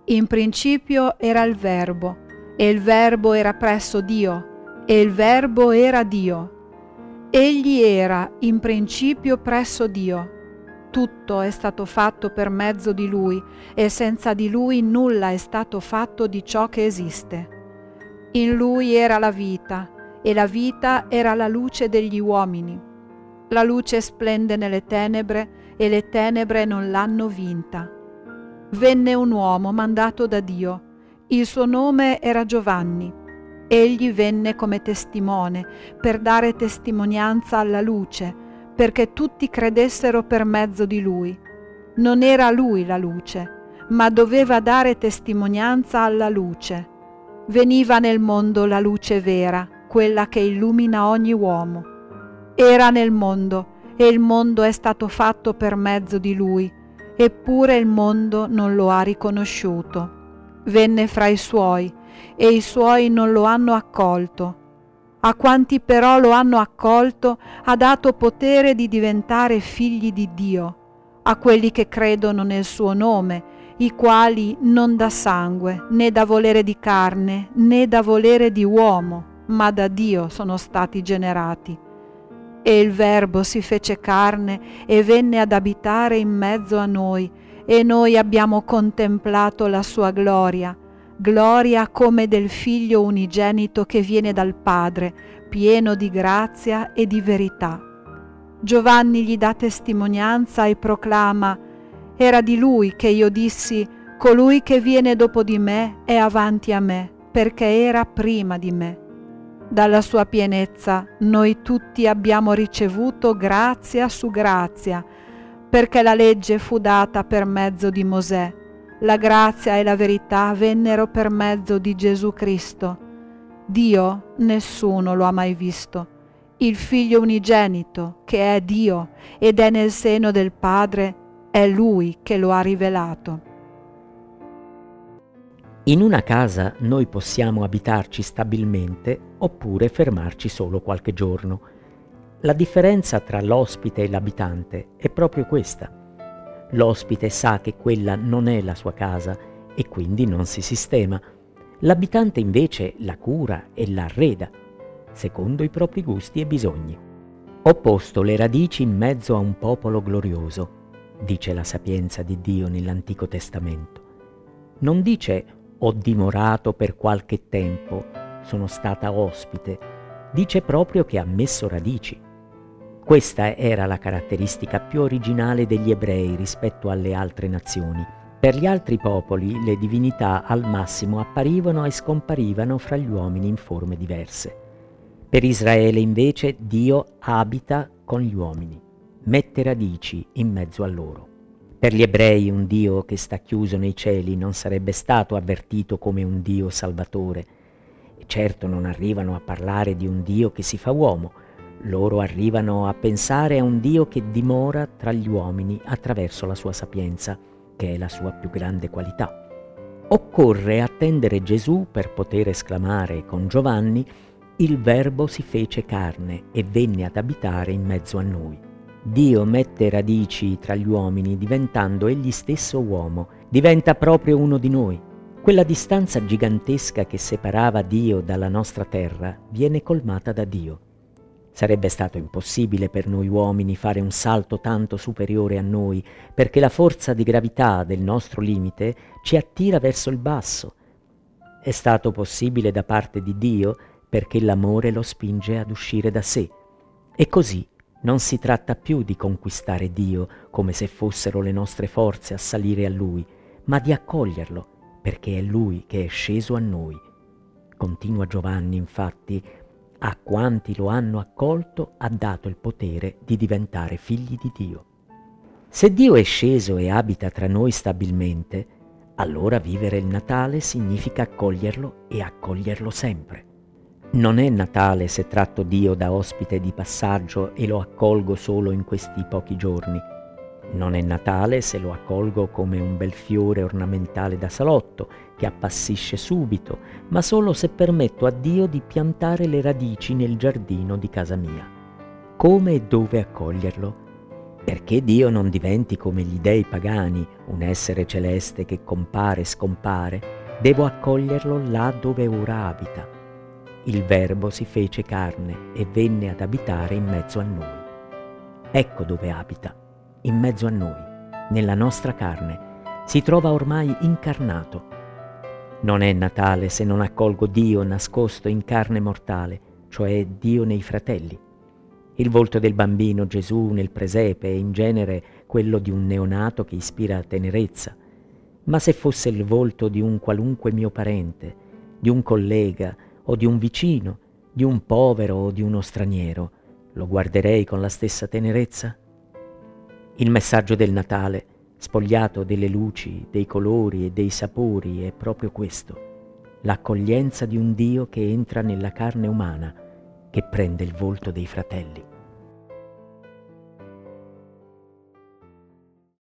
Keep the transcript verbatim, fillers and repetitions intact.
In principio era il Verbo, e il Verbo era presso Dio, e il Verbo era Dio. Egli era in principio presso Dio. Tutto è stato fatto per mezzo di Lui, e senza di Lui nulla è stato fatto di ciò che esiste. In Lui era la vita, e la vita era la luce degli uomini. La luce splende nelle tenebre, e le tenebre non l'hanno vinta. Venne un uomo mandato da Dio. Il suo nome era Giovanni. Egli venne come testimone per dare testimonianza alla luce, perché tutti credessero per mezzo di lui. Non era lui la luce, ma doveva dare testimonianza alla luce. Veniva nel mondo la luce vera, quella che illumina ogni uomo. Era nel mondo, e il mondo è stato fatto per mezzo di lui, eppure il mondo non lo ha riconosciuto. Venne fra i suoi, e i suoi non lo hanno accolto. A quanti però lo hanno accolto ha dato potere di diventare figli di Dio, a quelli che credono nel suo nome, i quali non da sangue, né da volere di carne, né da volere di uomo, ma da Dio sono stati generati. E il Verbo si fece carne e venne ad abitare in mezzo a noi, e noi abbiamo contemplato la sua gloria, gloria come del Figlio unigenito che viene dal Padre, pieno di grazia e di verità. Giovanni gli dà testimonianza e proclama: era di lui che io dissi: colui che viene dopo di me è avanti a me, perché era prima di me. Dalla sua pienezza noi tutti abbiamo ricevuto grazia su grazia, perché la legge fu data per mezzo di Mosè. La grazia e la verità vennero per mezzo di Gesù Cristo. Dio nessuno lo ha mai visto. Il Figlio unigenito, che è Dio ed è nel seno del Padre, è Lui che lo ha rivelato. In una casa noi possiamo abitarci stabilmente oppure fermarci solo qualche giorno. La differenza tra l'ospite e l'abitante è proprio questa. L'ospite sa che quella non è la sua casa e quindi non si sistema. L'abitante invece la cura e la arreda, secondo i propri gusti e bisogni. Ho posto le radici in mezzo a un popolo glorioso, dice la sapienza di Dio nell'Antico Testamento. Non dice ho dimorato per qualche tempo, sono stata ospite, dice proprio che ha messo radici. Questa era la caratteristica più originale degli ebrei rispetto alle altre nazioni. Per gli altri popoli le divinità al massimo apparivano e scomparivano fra gli uomini in forme diverse. Per Israele invece Dio abita con gli uomini, mette radici in mezzo a loro. Per gli ebrei un Dio che sta chiuso nei cieli non sarebbe stato avvertito come un Dio salvatore. E certo non arrivano a parlare di un Dio che si fa uomo, loro arrivano a pensare a un Dio che dimora tra gli uomini attraverso la sua sapienza, che è la sua più grande qualità. Occorre attendere Gesù per poter esclamare con Giovanni: il Verbo si fece carne e venne ad abitare in mezzo a noi. Dio mette radici tra gli uomini diventando egli stesso uomo, diventa proprio uno di noi. Quella distanza gigantesca che separava Dio dalla nostra terra viene colmata da Dio. Sarebbe stato impossibile per noi uomini fare un salto tanto superiore a noi, perché la forza di gravità del nostro limite ci attira verso il basso. È stato possibile da parte di Dio perché l'amore lo spinge ad uscire da sé. E così non si tratta più di conquistare Dio come se fossero le nostre forze a salire a Lui, ma di accoglierlo, perché è Lui che è sceso a noi. Continua Giovanni, infatti: a quanti lo hanno accolto ha dato il potere di diventare figli di Dio. Se Dio è sceso e abita tra noi stabilmente, allora vivere il Natale significa accoglierlo e accoglierlo sempre. Non è Natale se tratto Dio da ospite di passaggio e lo accolgo solo in questi pochi giorni. Non è Natale se lo accolgo come un bel fiore ornamentale da salotto che appassisce subito, ma solo se permetto a Dio di piantare le radici nel giardino di casa mia. Come e dove accoglierlo? Perché Dio non diventi come gli dei pagani, un essere celeste che compare e scompare, devo accoglierlo là dove ora abita. Il Verbo si fece carne e venne ad abitare in mezzo a noi. Ecco dove abita, in mezzo a noi, nella nostra carne. Si trova ormai incarnato. Non è Natale se non accolgo Dio nascosto in carne mortale, cioè Dio nei fratelli. Il volto del bambino Gesù nel presepe è in genere quello di un neonato che ispira tenerezza, ma se fosse il volto di un qualunque mio parente, di un collega o di un vicino, di un povero o di uno straniero, lo guarderei con la stessa tenerezza? Il messaggio del Natale, spogliato delle luci, dei colori e dei sapori, è proprio questo: l'accoglienza di un Dio che entra nella carne umana, che prende il volto dei fratelli.